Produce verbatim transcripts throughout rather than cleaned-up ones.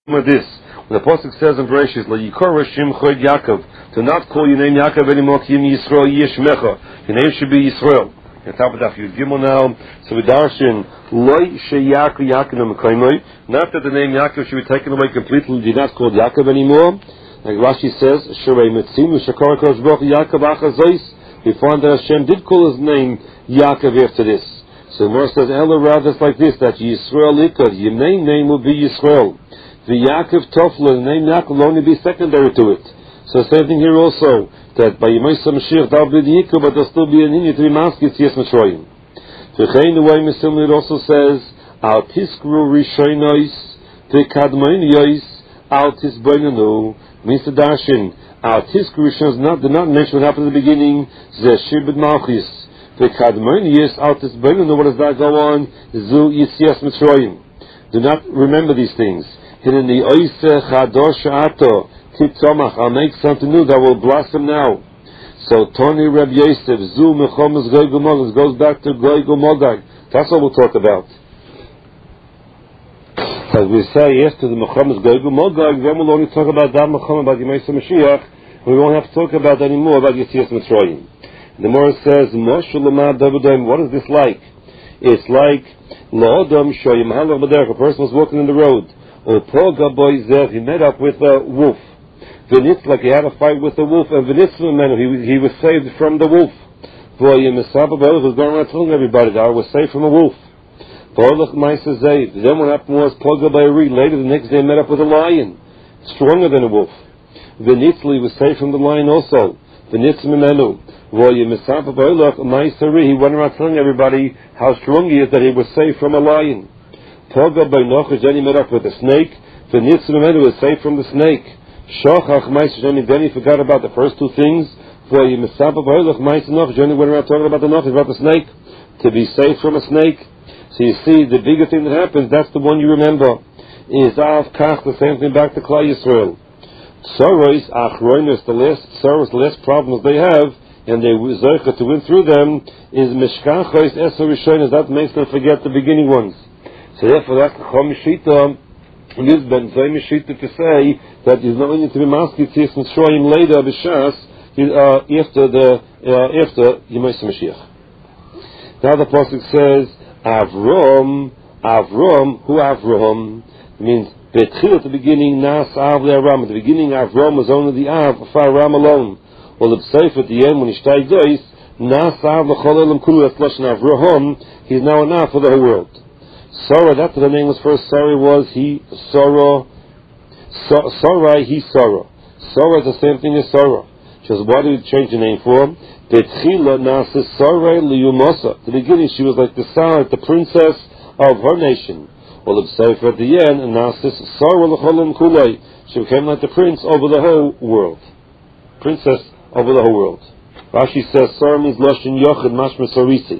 with this. When the Pasuk says in Bereshit, La Yikor Shim Chod Yaakov, to not call your name Yaakov anymore, Ki Yim Yisrael Yishmecha. Your name should be Yisrael. On top of that, Yud Gimel now, so we darshan, Loi Sheyakov Yaakov Mekoimoi, not that the name Yaakov should be taken away completely, you're not called Yaakov anymore. Like Rashi says, Sherei Metzimu Shekar Kosh Baruch Yaakov Achazois, we find that Hashem did call his name Yaakov after this. So the Gemara says, Ella rather it's like this, that Yisrael Ikar, your name name will be Yisrael. The Yaakov Tofla, the name Yaakov will only be secondary to it. So same thing here also, that by Yemaisa Mashiach, that'll be the Ikar, but there'll still be an Inyan to be masked, Yes Mitzrayim. V'chein the way Mitzrayim, it also says, Al Tiskru Rishonois, V'kadmoiniois, Al Tisboinanu, means the Darshan, Al Tiskru Rishonois, not, they're not mentioned what happened at the beginning, Zeshir B'd Malchis, V'kadmoiniois, Al Tisboinanu, what does that go on? Zu Yes Mitzrayim. Do not remember these things. In the Oise Chadosh Ato Titzomach, I'll make something new that will blossom now. So Tony Reb Yosef Zu Mechomas Goy Gomogag goes back to Goy Gomogag. That's what we'll talk about. As we say after the Mechomas Goy Gomogag, then we'll only talk about that Mechom about Yemaisa Mashiach. We won't have to talk about anymore about Yetzias Mitzrayim. The Gemara says, Moshe Lamad Davidim. What is this like? It's like La'odam Shoyim Halach B'derech. A person was walking in the road. He met up with a wolf. V'nitz, like he had a fight with the wolf, and v'nitz he, he was saved from the wolf. He was going around telling everybody that I was saved from a wolf. Then what happened was, later the next day he met up with a lion, stronger than a wolf. V'nitz, he was saved from the lion also. V'nitz mimenu. He went around telling everybody how strong he is, that he was saved from a lion. Poga by Nochach, then he met up with the snake. The Nitzvah was saved from the snake. Shochach Ma'aser, then he forgot about the first two things. For Yemesapa V'Oilach Ma'aser Nochach, then he went around talking about the Nochach, about the snake, to be saved from a snake. So you see, the bigger thing that happens, that's the one you remember. Is Av Kach, the same thing back to Klal Yisrael. Tzoros Achroinus, the last Tzoros, the last problems they have, and they Zoicha to win through them, is Mishkachos Eser Rishonos, that makes them forget the beginning ones. So therefore, that's the Chom Shita. It is Ben Zayim Shita to say that he's not going to be masked to and show him later b'shas uh, after the uh, after Yemaisa Mashiach. Now the pasuk says Avrom, Avrom, who Avrom? It means Betchil at the beginning, Nas Av le'Aram. At the beginning, Avrom was only the Av for Aram alone. Well, the Seif at the end when he shtay dois, Nas Av l'chol elam kulu. That's lashon Avrom. He's now an Av for the whole world. Sarah, that's what the name was first. Sarah was he, Sarah, Sarah, he, Sarah. Sarah is the same thing as Sarah. Just why did we change the name for? Betchila nasa Sarah liyumasa. At the beginning, she was like the Sarah, the princess of her nation. Well, the Sefer at the end, nasa Sarah l'cholim kulei. She became like the prince over the whole world. Princess over the whole world. Rashi says Sarah means Lashon Yochid Mashma Sarisi.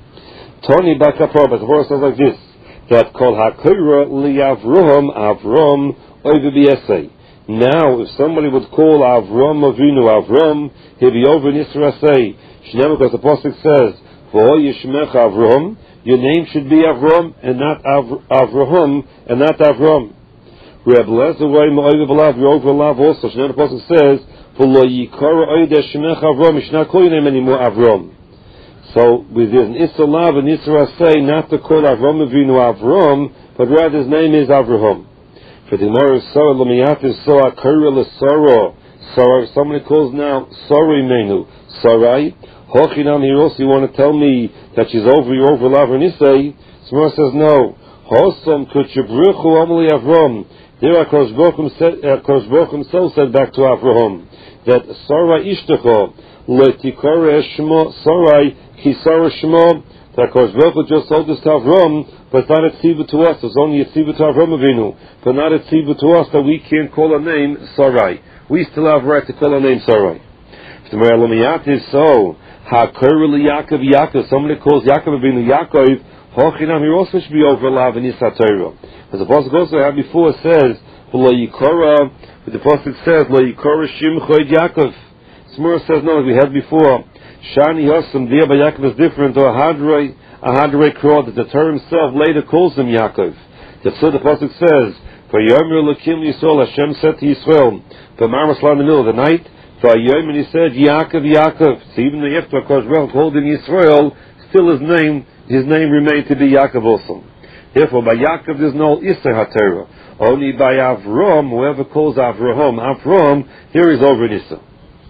Tony Bakapor, but the verse says like this. That called Hakira liAvrom Avrom over b'esay. Now, if somebody would call Avrom Avinu Avrom, he'd be over in Yisrael. Shnei, because the pasuk says, "V'ho yishmech Avrom," your name should be Avrom and not Av- Avraham and not Avrom. Reb Lezer way ma'over v'lav, you're over lav also. Shnei, the pasuk says, "V'lo yikara oideh shmech Avrom," you should not call your name anymore Avrom. So with an Isalav and Yisra say not to call Avram Avinu Avram, but rather his name is Avraham. For the Gemara of Sarah Lamiyat is so Akira L'Sara. Sarah, if somebody calls now Sarai Menu, Sarai, Hochinam here also you want to tell me that she's over, you're over Lav and Isai. Gemara says no. Hosam Kutchabruchu Amali Avram. There Akash Baruch himself said back to Avraham that Sarai Ishtachah Letikore Shmo Sarai Kisara Shmo, that Kosh Baruch just told us to Avram, but not a tzibah to us. It's only a tzibah to Avram Avinu, but not a tzibah to us that we can't call a name Sarai. We still have right to call a name Sarai. If the Meralomiyat is so, Hakir Yaakov Yaakov, somebody calls Yaakov Avinu Yaakov, Hochinam, he also should be over Lav and Yisatayra. As the Pasuk also had before says, Lo Yikora, but the Pasuk says, Lo Yikora Shim Chod Yaakov. Smura says, no, as we had before, Shani Yosem, there by Yaakov is different, or Hadrei, a Hadrei Krod, that the Torah himself later calls him Yaakov. That's what the Pasuk says, Vayomer Elokim Yisrael, Hashem said to Yisrael, V'marmasla in the middle of the night, Vayomer, he said, Yaakov, Yaakov. So even after Kosh called him Yisrael, still his name, his name remained to be Yaakov also. Therefore, by Yaakov there's no Isser HaTorah. Only by Avram, whoever calls Avraham, Avram, here is over in Isser.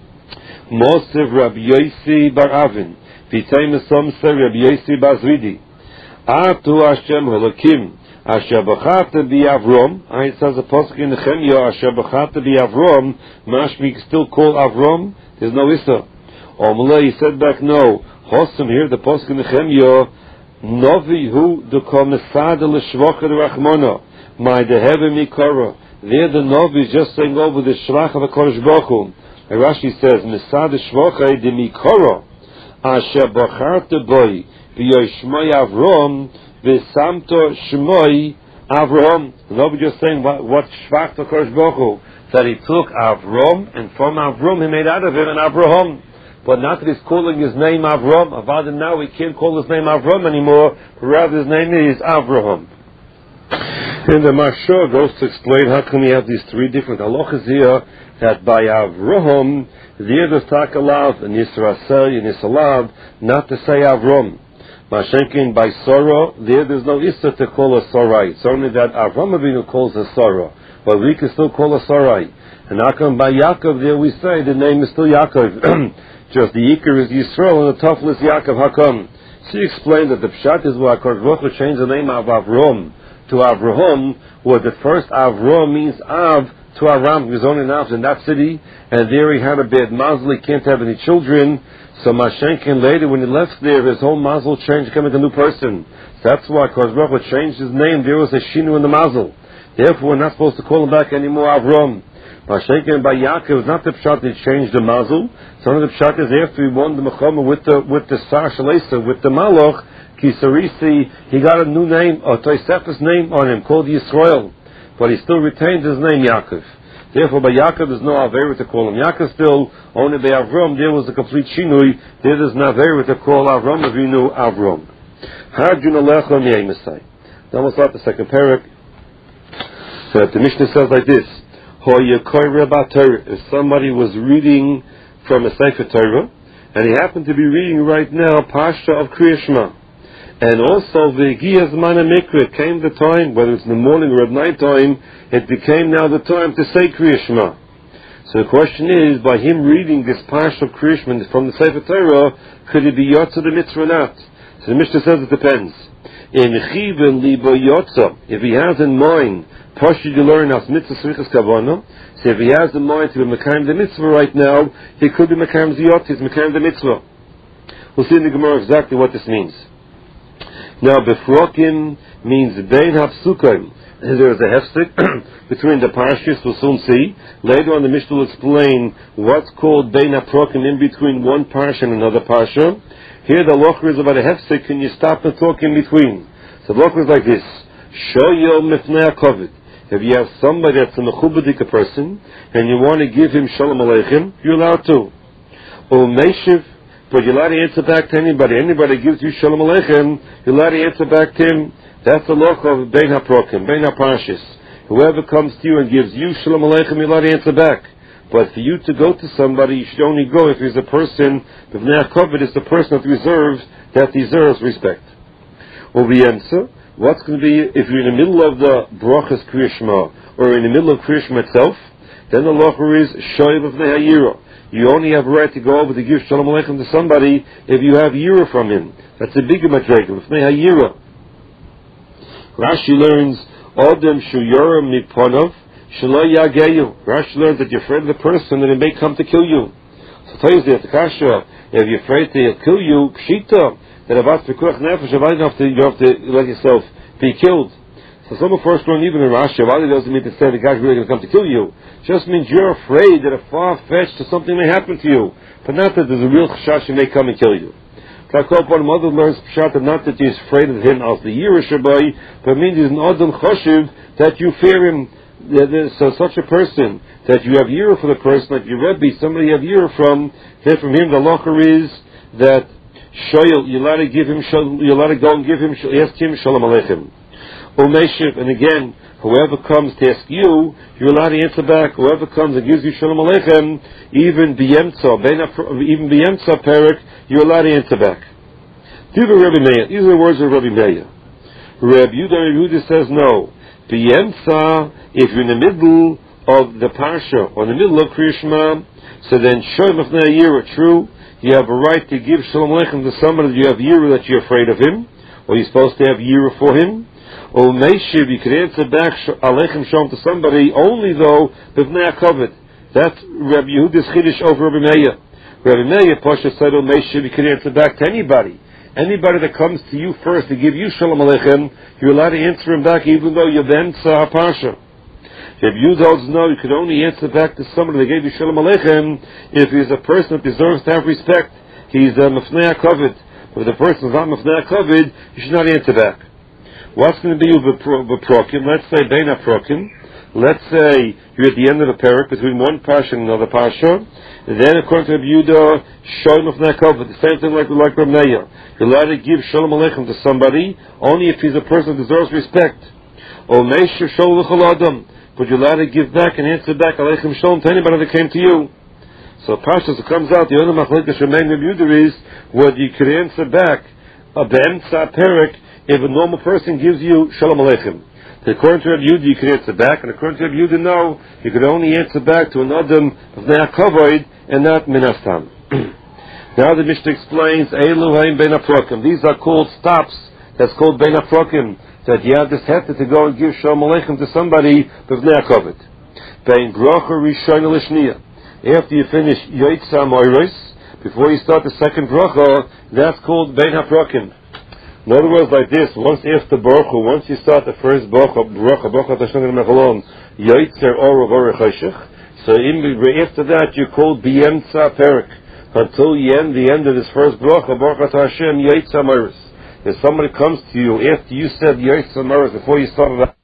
Mosiv Rabbi Yosi Bar Avin, V'tayim Esomse Rabbi Yosi Bar Zvidi. Atu Hashem Holokim, Asher B'chata Bi Avram. It says a pasuk in Nehemiah, Asher B'chata Bi Avram, mashmi still call Avram, there's no Isser. Omle, he said back, no. Hosam here, the pasuk in Nehemiah, Novi hu duko mesada l'shvocha d'rachmona, my deheve mikora. There the Novi is just saying over the shvach of HaKadosh Baruch Hu. Rashi says, mesada shvocha de mikora, asher bacharta boi, v'yoy shmoi Avram, v'samto shmoi Avram. The Novi just saying what, what shvach of HaKadosh Baruch Hu, that he took Avram, and from Avram he made out of him an Avraham. But not that he's calling his name Avram. Avada now we can't call his name Avram anymore. Rather his name is Avraham. And the Mashur goes to explain how come we have these three different halachas here, that by Avraham, there there's takalav, and Yisrael, and Yisalav, not to say Avram. Mashenkin by Sarah, there there's no Issa to call a Sarai. It's only that Avram Avinu calls a Sarah. But we can still call a Sarai. And how come by Yaakov there we say the name is still Yaakov? Just the Iker is Yisrael and the Tafel is Yaakov. How come? She explained that the Pshat is why HaKadosh Baruch Hu changed the name of Avram to Avraham, where the first Avram means Av to Aram. He was only an Av in that city, and there he had a bad mazel, he can't have any children. So Mashenkin later, when he left there, his whole mazel changed, becoming a new person. So that's why HaKadosh Baruch Hu changed his name. There was a shinu in the mazel. Therefore, we're not supposed to call him back anymore Avram. Mashenkin by Yaakov is not the pshat that changed the mazel. Some of the pshat is after he won the mechama with the with the sar shalesa, with the maloch kisarisi, he got a new name, a Tosefes name on him called Yisrael, but he still retained his name Yaakov. Therefore, by Yaakov there's no avera to call him Yaakov. Still, only by Avram there was a complete shinui. There is no avera to call Avram Avinu Avram. Harjun Alecha Miyemesai. Now we'll start the second parak. So the Mishnah says like this. If somebody was reading from a Sefer Torah, and he happened to be reading right now Pasha of Kriya Shema, and also V'Higiyah Zman HaMikra, came the time, whether it's in the morning or at night time, it became now the time to say Kriya Shema. So the question is, by him reading this Pasha of Kriya Shema from the Sefer Torah, could it be Yotza the mitzvah or not? So the Mishnah says it depends. In Chiven Libo Yotza, if he has in mind Pashid you learn as mitzvah srichas kavana. So if he has the mind to be mekayim the mitzvah right now, he could be mekayim ziyot, he's mekayim the mitzvah. We'll see in the Gemara exactly what this means. Now, befrokim means bein hapsukim. There is a hefsek between the parashas, we'll soon see. Later on the Mishnah will explain what's called bein haprokim, in between one parsha and another parsha. Here the lochra is about a hefsek, can you stop and talk in between? So the lochra is like this. Shoyo mifnei hakovid. If you have somebody that's a mechubadik person, and you want to give him shalom aleichem, you're allowed to. Or meishiv, but you're allowed to answer back to anybody. Anybody gives you shalom aleichem, you're allowed to answer back to him. That's the law of bein haprokim, bein haparshis. Whoever comes to you and gives you shalom aleichem, you're allowed to answer back. But for you to go to somebody, you should only go if he's a person, b'vnei hakovid is the person that reserves, that deserves respect. Or the answer, what's going to be, if you're in the middle of the brachas Kriya Shema, or in the middle of Kriya Shema itself, then the locher is shoyev of hayira. You only have a right to go over to give shalom aleichem to somebody if you have yira from him. That's a bigger madrega, of hayira. Rashi learns, Odem shuyora miponov, shelo yageyu. Rashi learns that you're afraid of the person and it may come to kill you. So tell you the kasha, if you're afraid that he'll kill you, pshita, that about the pekuach nefesh, you have to, you have to let yourself be killed. So someone first learned even in Rashi, Avadi doesn't mean to say the guy's really going to come to kill you. It just means you're afraid that a far-fetched or something may happen to you, but not that there's a real chashash he may come and kill you. One mother learns pshat, not that you're afraid of him as the Yirish Shabai, but it means he's an Adam Choshev, that you fear him. So such a person, that you have Yira for the person, like your Rebbe, somebody you have Yira from, then from him the locher is that Shoyel, you let it give him, you let it go and give him, ask him Shalom Aleichem. Umeshiv, and again, Whoever comes to ask you, you're allowed to answer back. Whoever comes and gives you Shalom Aleichem, even b'yemtza, even b'yemtza perik, you're allowed to answer back. Divrei Rabbi Meir. These are the words of Rabbi Meir. Rabbi Yehuda says no. B'yemtza, if you're in the middle of the parsha, or in the middle of Kriya Shema, so then Shoy Mafnei Yira, true, you have a right to give Shalom Aleichem to somebody that you have Yira, that you're afraid of him, or you're supposed to have Yira for him. Or Meishiv, you can answer back Aleichem Shalom to somebody only though B'vnei HaKavod. That's Rabbi Yehuda's Chiddush over Rabbi Meir. Rabbi Meir, Pasha said, oh Meishiv, you can answer back to anybody. Anybody that comes to you first to give you Shalom Aleichem, you're allowed to answer him back even though you're then Tzah Pasha. Rabbi Yehuda holds no, you can only answer back to somebody that gave you Shalom Aleichem if he's a person that deserves to have respect. He's a Mefnei HaKavod. But if the person is not Mefnei HaKavod, you should not answer back. What's going to be with Prokim? Let's say Bein HaProkim. Let's say you're at the end of the parak between one parsha and another parsha. And then, according to Rabbi Yehuda, Shalom Mefnei HaKavod, the same thing like like Rabbi Meir. You're allowed to give Shalom Aleichem to somebody only if he's a person that deserves respect. Or Meisher Shalom L'chol Adam. But you're allowed to give back and answer back Aleichem Shalom to anybody that came to you. So Pashas, it comes out, the only machlekes Shemaim Rabbi Yehuda is whether you could answer back a be'emtza perik if a normal person gives you Shalom Aleichem. So according to Rabbi Yehuda, you can answer back, and according to Rabbi Yehuda, no, you can only answer back to an Adam of Ne'akavoid and not Minastam. Now the Mishnah explains, Eilu Haim Bein HaProkim. These are called stops. That's called Bein HaProkim. That you have this hefta to go and give Shalom Aleichem to somebody of Ne'akavoid. Bein Brocha Rishon Lishniya. After you finish Yoitza Moiros, before you start the second bracha, that's called Bein HaProkim. In other words, like this, once after Baruch Hu, once you start the first bracha, bracha, bracha, Tashnag Mechalon, Yoitzer Or Or Chayshich, so in, after that you're called B'yemtza Perik, until you end the end of this first bracha, Baruch Hashem, Yoitza Moiros. If somebody comes to you after you said Yoitza Moiros, before you started that,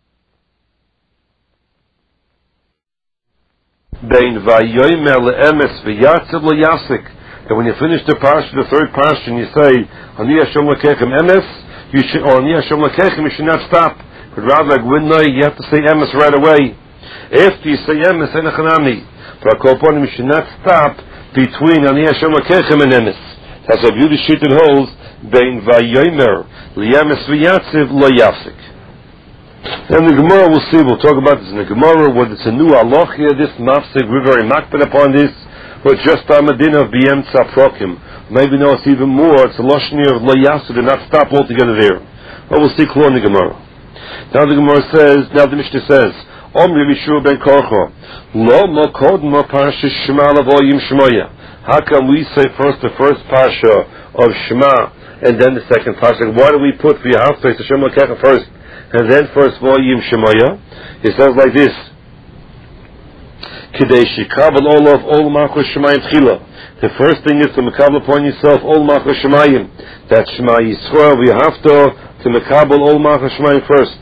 Bein vayoymer le'emes v'yatziv le'yasik. And when you finish the parsha, the third parsha, and you say Ani Hashem lekechem emes, you should, or Ani Hashem lekechem, you should not stop. But rather, like Winnai, you have to say emes right away. After you say emes, enachanami. But akoponim, you should not stop between Ani Hashem lekechem and emes. That's what Yudi Shittin holds. Bein vayoymer le'emes v'yatziv le'yasik. And the Gemara, we'll see, we'll talk about this in the Gemara, whether it's a new halach here, this mafsik, we're very makbid upon this, or just a medina of b'yemtza prokim. Maybe no, it's even more, it's a lashni of lo yasu, to not stop altogether there. But we'll see clear in the Gemara. Now the Gemara says, now the Mishnah says, Omri Yeshua ben Korcho, lo mo kod mo parsha Shema lavoyim Shemoya. How come we say first the first parsha of Shema, and then the second parsha? Why do we put for your house place the Shema Kecha first, and then first volume Shemoya? It says like this: Kidei shikabel olav ol malchus shemayim tchila. The first thing is to mekabel upon yourself ol malchus shemayim. That's Shema Yisrael. We have to to mekabel ol malchus shemayim first,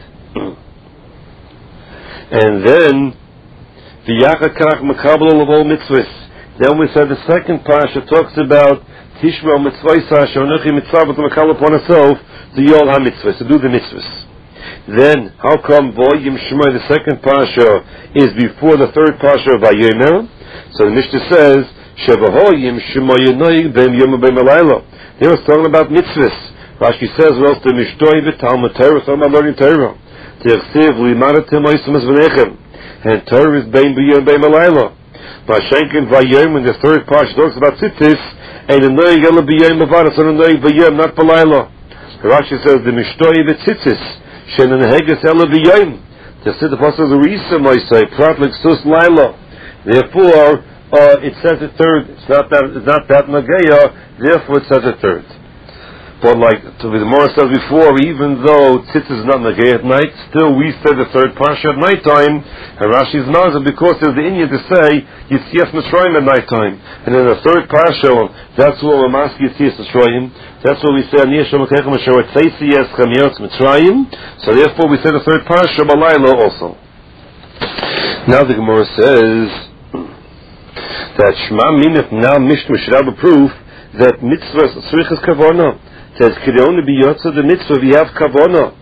and then the yachad karach mekabel olav ol mitzvahs. Then we said the second parsha talks about tishma mitzvahs shanochi mitzvah to mekabel upon yourself the yol ha mitzvahs, to do the mitzvahs. Then, how come volume Shema, the second parsha, is before the third parsha of Vayomer? So the Mishnah says, Shevahoyim Shema Yonoig Bem Yom Bem Alayla. They were talking about mitzvahs. Rashi says, well, the Mishtoi V'Talmud Torah, talking about learning Torah. T'echsev L'imaratim Oisem V'nechem. And Torah is Bem Yom Bem Alayla. Vashenkin Vayomer, the third parsha, talks about tzitzis, and the Noig Ela B'Yom Avada, so the Noig B'Yom, not B'Layla. Rashi says, the Mishtoi V'tzitzis, Shenan Heges Ela B'Yom. The Siddur Pasuk the Risa might say Pratlik Sus Laila. Therefore, uh, it says a third. It's not that. It's not that Nageya. Therefore, it says a third. But like to the Gemara said before, even though Tzitz is not Nageya at night, still we say the third parsha at nighttime. And Rashi's Nazar because there's the Inyan to say Yitzias Mitzrayim at nighttime, and then the third parsha, that's what we're asking Yitzias Mitzrayim. That's what we say Ani Hashem Lekechem Asher Tzeisi Yeschem Yotz Mitzrayim. So therefore we say the third parsha Balayla also. Now the Gemara says that Shema Minif now Mishnah should have a proof that mitzvahs tzrichas kavana. Says could only be yotza the mitzvah we have kavana.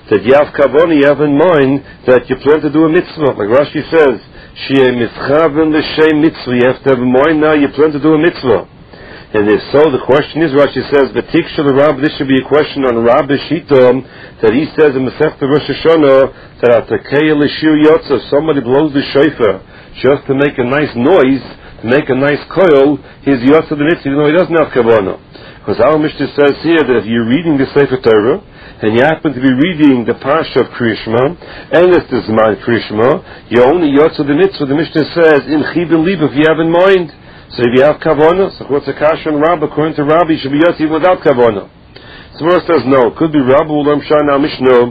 that you have kavanah, you have in mind that you plan to do a mitzvah. Like Rashi says, Shei mischaven l'shem mitzvah. You have to have in mind now you plan to do a mitzvah. And if so, the question is, Rashi says, V'tik shel Rab, this should be a question on Rab Shita, that he says in Masechta Rosh Hashanah, that Atakei l'shir yotza, somebody blows the shofar, just to make a nice noise, to make a nice coil, he's yotza the mitzvah, even though he doesn't have kavanah. Because our Mishnah says here that if you're reading the Sefer Torah, and you happen to be reading the Parsha of Kriya Shema, and it's the Zman Kriya Shema, you only yotza the mitzvah. The Mishnah says, in chibin lib, if you have in mind. So if you have kavanah, so what's a kasha and Rabbi? According to Rabbi, you should be yotza even without kavanah. So Gemara says, no, it could be Rabbi Ulam Shana Mishnah,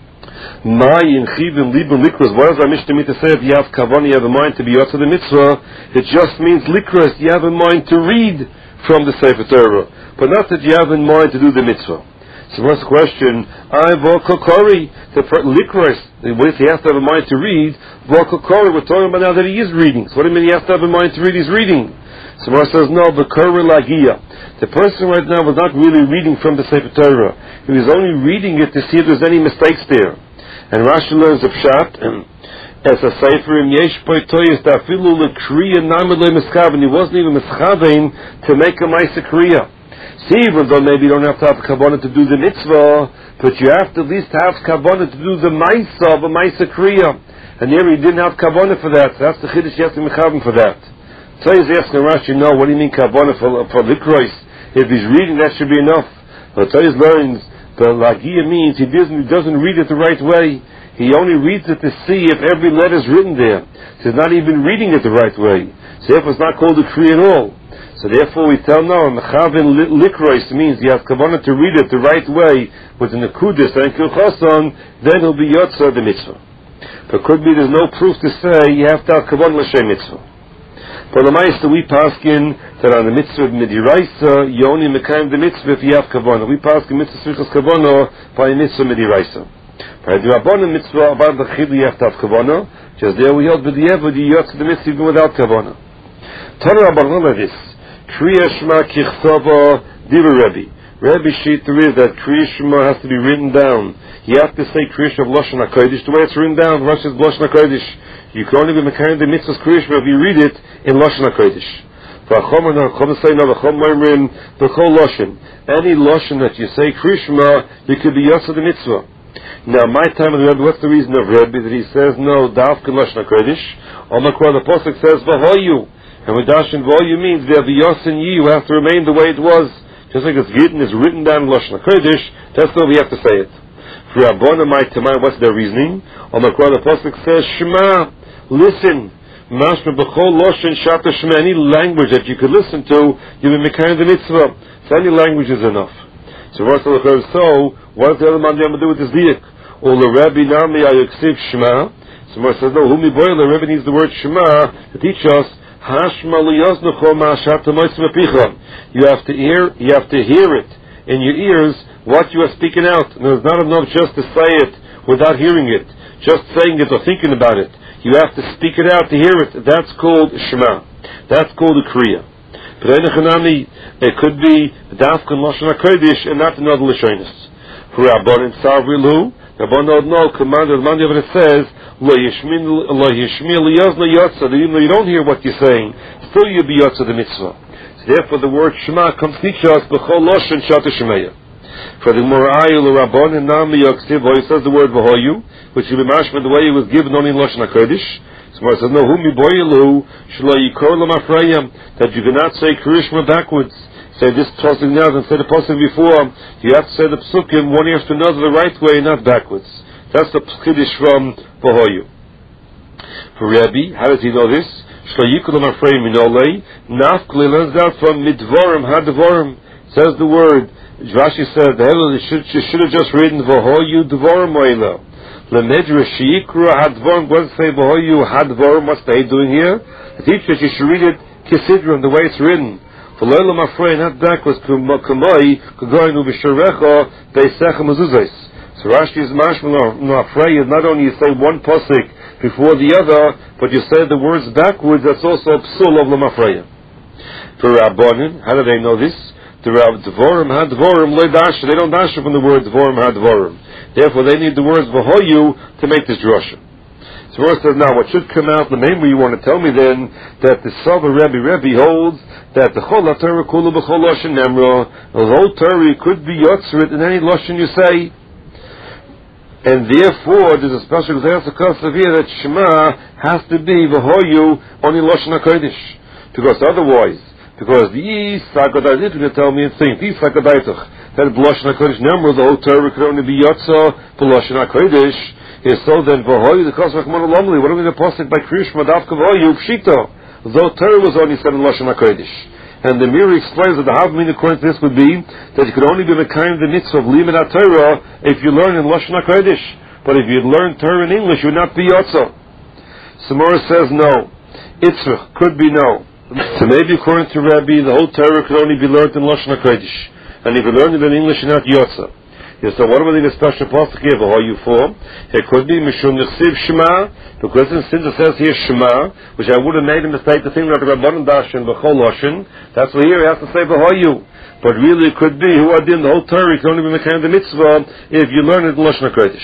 my in chibin lib and likros. What does our Mishnah mean to say? If you have kavanah, you have in mind to be yotza the mitzvah, it just means likros, you have in mind to read from the Sefer Torah, but not that you have in mind to do the mitzvah. So what's the question? I v'okokori, the likros, what if he has to have in mind to read? V'okokori, we're talking about now that he is reading. So what do you mean he has to have in mind to read? He's reading. So Gemara says, no, v'kori lagia. The person right now was not really reading from the Sefer Torah. He was only reading it to see if there's any mistakes there. And Rashi learns of Pshat, as a Sefer im yesh poitoyes, ta'afilu l'kriya namid le'miskaven. He wasn't even mischaven to make a ma'aseh kriya. See, even though maybe you don't have to have kavanah to do the mitzvah, but you have to at least have kavanah to do the ma'aseh of a ma'aseh kriya. And here he didn't have kavanah for that. So that's the chiddush, you have to mechaven for that. So he's asking Rashi, no, what do you mean kavanah for, for likros? If he's reading, that should be enough. But so he learns, the lagia means he doesn't, he doesn't read it the right way. He only reads it to see if every letter is written there. So he's not even reading it the right way. So therefore it's not called a kriya at all. So therefore we tell now, Mechavin Likrois means you have kavanah to read it the right way with the Nekudis and Kilchoson, then he'll be Yotza the mitzvah. But could be there's no proof to say you have to have kavanah l'shem mitzvah. For the Meister we paskin that on the mitzvah of Midiraisa, you only mekayim the mitzvah if you have kavanah. We paskin mitzvah svichas kavanah by a mitzvah Midiraisa. By the Rabbanan mitzvah about the chid you have to have kavanah, just there we held with the Eved, you Yotza the mitzvah even without kavanah. Tana Rabbanan like this. Kriya Shema Kichsava Diva Rebbe. Rebbe Shita is that Kriya Shema has to be written down. You have to say Kriya Shema of Lashon HaKodesh. The way it's written down, Rosh is Lashon HaKodesh. You can only be Mekayim the mitzvah's Kriya Shema if you read it in Lashon HaKodesh. Any Lashon that you say Kriya Shema, you could be Yotza the mitzvah. Now, my time of the Rebbe, what's the reason of Rebbe that he says no, Davka Lashon HaKodesh? On the Quran, the Pasuk says V'hoyu. And with Dashin Volume means there be Yos and Yi who have to remain the way it was. Just like it's written, is written down in Lashon HaKodesh, that's the way we have to say it. For Rabbana might to mind, what's their reasoning? On the Quran, the Pasuk says, Shema, listen. Mashma b'chol Lashon Shata Shema, any language that you could listen to, you'll be Mekayim the mitzvah. So any language is enough. So so, what does the other man do with this diak? Or the Rabbi Nami Ayoksiv Shema. So Mar says, no, whom you boil, the Rabbi needs the word Shema to teach us you have to hear, you have to hear it in your ears what you are speaking out. And it's not enough just to say it without hearing it, just saying it or thinking about it. You have to speak it out to hear it. That's called Shema. That's called a Kriya. But it could be Dafkan Lashon HaKodesh and not another Lashonis. For Rabban and Savrilu, Rabban no commander of Mandi, it says, Lo Yishmi Liyazna Yotza, even though you don't hear what you're saying, still you'll be Yotza the mitzvah. So therefore the word Shema comes to teach us B'chol Lashon Shata Shemeya. For the Morayu L'Rabban and Nami Yoksiv, he says the word V'hoyu, which will be mashma the way it was given only in Lashon HaKodesh. So Mar says, no, Hum Yiboyilu Shlo Yikor L'Mafrayim, that you cannot say Krishma backwards. Say this pasuk now and say the pasuk before. You have to say the psukim one after another the right way, not backwards. That's the chiddush from V'hoyu. For Rabbi, how does he know this? Shlayikulam Afrei Minolei Nafkli learns out from Midvorim Hadvorim. Says the word. Rashi said the hell should should have just written V'hoyu Dvorim Oila. Lemedra Shikra Hadvorim. What does it say V'hoyu Hadvorim? What's the head doing here? The teacher you should read it Kisidron the way it's written. For Leilam Afrei not backwards Kumai Kugoinu B'Sharecha Beisechem Azuzais. So Rashi is mashma no afraid. Not only you say one pasuk before the other, but you say the words backwards. That's also a psul of l'mafreya. For Rabbanim, how do they know this? The Dvorim had Dvorim le dash. They don't dash from the word Dvorim had Dvorim. Therefore, they need the words v'hoyu to make this drasha. So Ror says, now, what should come out, the main way you want to tell me then, that the Sava Rebbe Rebbe holds that the Chol HaTorah Kulu B'chol Lashon Nemra, the whole Torah could be yotzeret in any Lashon you say, and therefore there's a special example here that Shema has to be v'hoyu only Lashon HaKodesh, because otherwise, because the Sagadayit will tell me and think, the Sagadayitach, that Lashon HaKodesh Nemra, the whole Torah could only be yotzah for Lashon HaKodesh. Is so then v'hoyu the kosmach monolomli. What are we going to post by Krish Madavka v'hoyu pshito? Though Torah was only said in Lashon HaKodesh, and the Mir explains that the Havmin according to this would be that you could only be mekayim the mitzvah of limud Torah if you learn in Lashon HaKodesh. But if you learn Torah in English, you would not be yotzo. Samora says no. Itzrach could be no. So maybe according to Rabbi, the whole Torah could only be learned in Lashon HaKodesh, and if you learn it in English, you're not yotzo. Yes, so what are we the special pasuk here? What are you for? It could be Mishum Nechsiv Shema, because since it says here Shema, which I would have made a mistake to think that the Rabbanan Dashin B'chol Lashon, that's what here he has to say V'hoyu. But really it could be who are in the whole Torah can only be mekayim the mitzvah if you learn it in Lashon HaKodesh.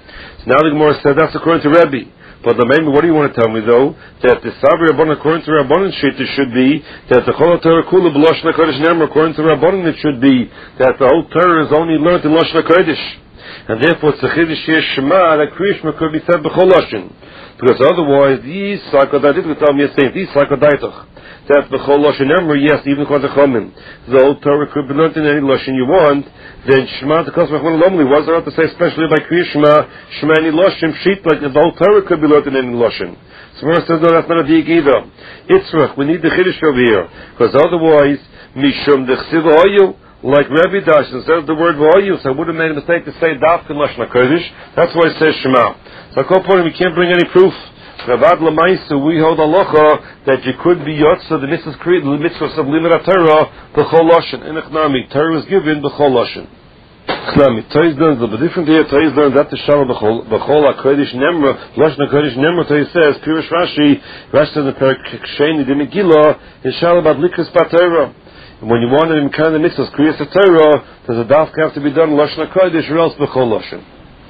So now the Gemara said that's according to Rebbe. But the main, what do you want to tell me though? That the Sabri Rabbanan according to Rabbanan Shita should be that the Chol HaTorah Kula B'Lashon HaKodesh Nemar according to Rabbanan it should be that the whole Torah is only learned in Lashon HaKodesh, and therefore it's a Chiddush here Shema that Krishma could be said B'Chol Lashon, because otherwise these Sakodaitic would tell me the same. These Sakodaitic that B'Chol Lashon Nemar, yes, even according to Chomim, the whole Torah could be learned in any Lashon you want. Then Shema the Kosmach Monolomli, what's there to say especially by Krishma Shema any Lashon Pshit, like the whole Torah could be learned in any Lashon. So Gemara says no, that's not a diak either. Itzrach, we need the Chiddush over here, because otherwise Mishum Dechsiv V'hoyu, like Rebbe Dash says the word V'hoyu, so I would have made a mistake to say Dafka Lashon HaKodesh. That's why it says Shema. So I call point we can't bring any proof. Ravad Lamaisa, we hold halacha that you could be yotza the mitzvahs creed the mitzvahs of limud Torah b'chol lashon. In Echnami, Torah was given b'chol lashon. Echnami, Torah is done a little bit different here. Torah is done that the shalom b'chol b'chol hakodesh nemra lashon hakodesh nemra. Torah says Pirush Rashi, Rashi in the Perek Sheni the Megillah is shalom about likras b'Torah. And when you want to in kind of mitzvahs create a Torah, does a dafka have to be done lashon hakodesh or else b'chol lashon?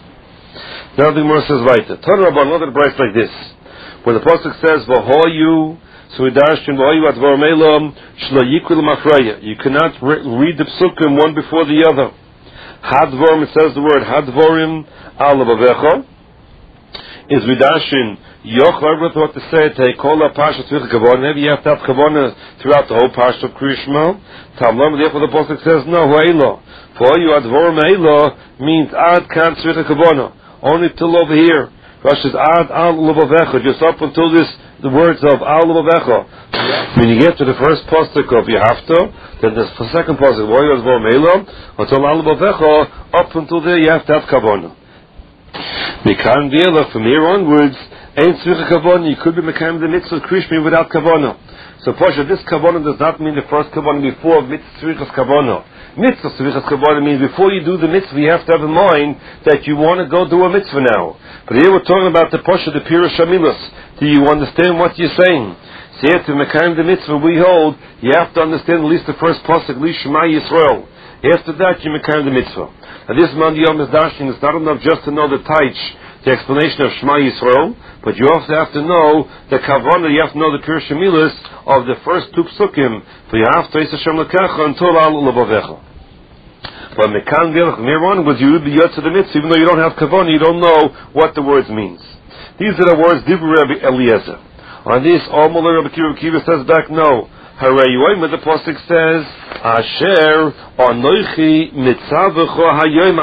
Now the Gemara says right. Torah Rabban another price like this. When the pasuk says v'hoyu, so we darshan v'hoyu at v'ormelam shlo yikul mafraya. You cannot re- read the psukim one before the other. Hadvorim, it says the word hadvorim al levavecha. Is vidarshin yoch. Whoever thought to say take all the parsha tzvich kavon. Maybe you have to have kavona throughout the whole parsha of Krishma. Tamlam. Therefore, the pasuk says no v'eila. V'hoyu at vorim eila means ad kan tzvich kavona. Only till over here. Rashi says ad al levavecha, just up until this, the words of al levavecha. When you get to the first pasuk of Yehafta, then the second pasuk v'hoyu advar meila until al levavecha, up until there you have to have kavana. Mikan v'elach, from here onwards, ain't tzricha kavana. You could be mekayim the mitzvah krishmi without kavana. So Pasha, this kavana does not mean the first kavana before mitzvah kavana. Mitzvah tzrichas kavana means before you do the mitzvah, you have to have in mind that you want to go do a mitzvah now. But here we're talking about the Pasha, the Pirush Hamilas. Do you understand what you're saying? So here to mekayim the mitzvah we hold, you have to understand at least the first pasuk, Li Shema Yisrael. After that, you mekayim the mitzvah. And this man Yom is dashing, it's not enough just to know the taich, the explanation of Shema Yisrael, but you also have to know the kavanah, you have to know the Pirush Hamilas of the first two psukim. For you have to Yis Hashem Lekecha until al levavecha. But mekan v'elach, from here on, was you would be yotz to the mitzvah, even though you don't have kavanah, you don't know what the words means. These are the words Dibur Rabbi Eliezer. On this, all Mullah Rabbi Kiva Kiva says back, no. Hooray, the pasuk says, Asher anoichi mitzavecho hayom